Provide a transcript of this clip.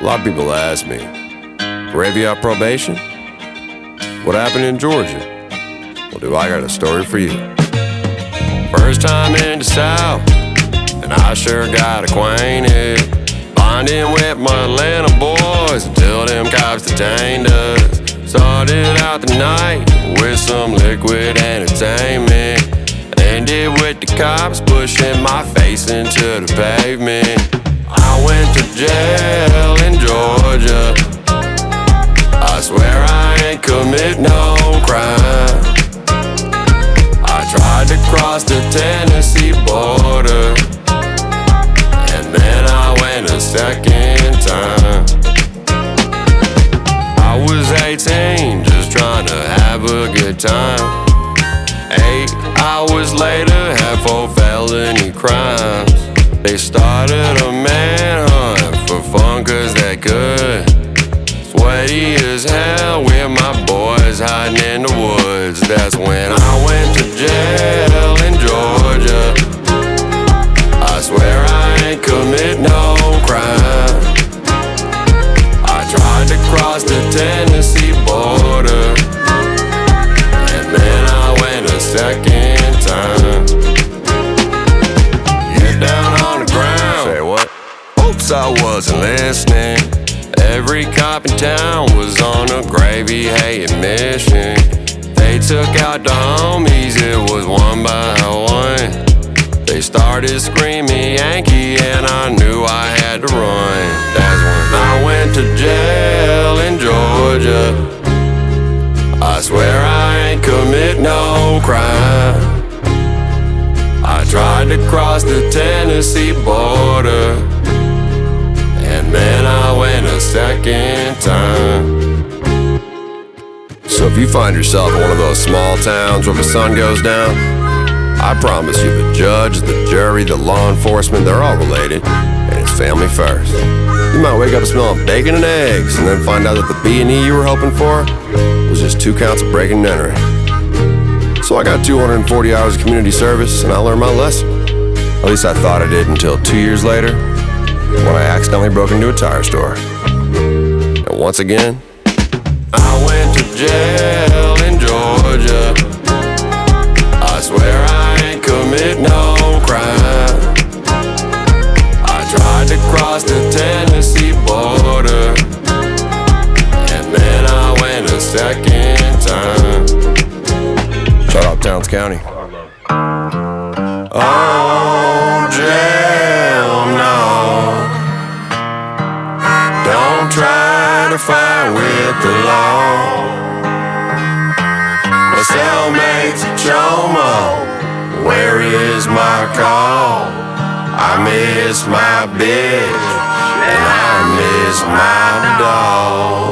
A lot of people ask me, Brave you out probation? What happened in Georgia? Well, do I got a story for you. First time in the South, and I sure got acquainted, bonding with my Atlanta boys until them cops detained us. Started out the night with some liquid entertainment, ended with the cops pushing my face into the pavement. I went to jail in Georgia. I swear I ain't commit no crime. I tried to cross the Tennessee border, and then I went a second time. I was 18, just trying to have a good time. 8 hours later, had 4 felony crimes. They started a manhunt for fun cause they could. Sweaty as hell with my boys hiding in the woods. That's when I went to jail in Georgia. I swear I ain't commit no crime. I tried to cross the Tennessee border, and then I went a second time. Get down on the ground. Say what? Oops, I wasn't listening. Every cop in town was on a gravy-hating mission. They took out the homies, it was one by one. They started screaming Yankee and I knew I had to run. That's when I went to jail in Georgia. I swear I ain't commit no crime. I tried to cross the Tennessee border, and then I went a second time. So if you find yourself in one of those small towns where the sun goes down, I promise you the judge, the jury, the law enforcement, they're all related, and it's family first. You might wake up smelling bacon and eggs and then find out that the B&E you were hoping for was just 2 counts of breaking and entering. So I got 240 hours of community service and I learned my lesson. At least I thought I did until 2 years later, when I accidentally broke into a tire store. And once again, I went to jail in Georgia. I swear I ain't commit no crime. I tried to cross the Tennessee border, and then I went a second time. Shout out Towns County. Oh, jail, no. Don't try to fight with the law. My cellmate's a chomo. Where is my call? I miss my bitch and I miss my dog.